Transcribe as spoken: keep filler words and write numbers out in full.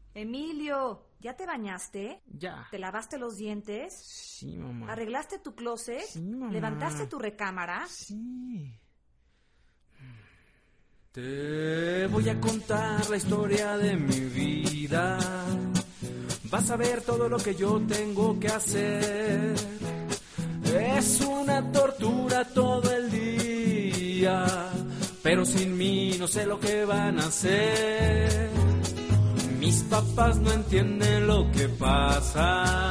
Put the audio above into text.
Emilio, ¿ya te bañaste? Ya. ¿Te lavaste los dientes? Sí, mamá. ¿Arreglaste tu closet? Sí, mamá. ¿Levantaste tu recámara? Sí. Te voy a contar la historia de mi vida. Vas a ver todo lo que yo tengo que hacer. Es una tortura todo el día, pero sin mí no sé lo que van a hacer. Mis papás no entienden lo que pasa.